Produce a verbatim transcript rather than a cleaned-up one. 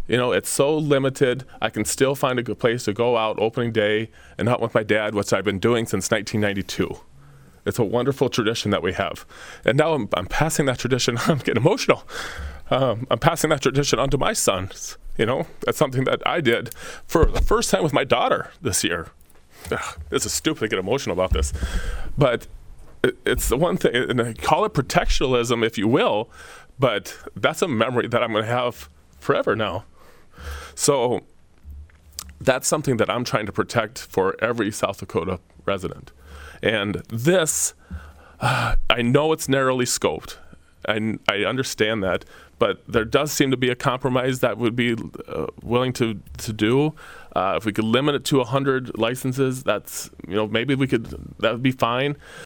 You know, it's so limited. I can still find a good place to go out opening day and hunt with my dad, which I've been doing since nineteen ninety-two. It's a wonderful tradition that we have. And now I'm, I'm passing that tradition. I'm getting emotional. Um, I'm passing that tradition on to my sons. You know, that's something that I did for the first time with my daughter this year. Ugh, this is stupid to get emotional about this. But it, it's the one thing, and I call it protectionism, if you will, but that's a memory that I'm going to have forever now. So that's something that I'm trying to protect for every South Dakota resident. And this, uh, I know it's narrowly scoped. I, I understand that, but there does seem to be a compromise that would be uh, willing to, to do. Uh, if we could limit it to one hundred licenses, that's, you know, maybe we could, that would be fine.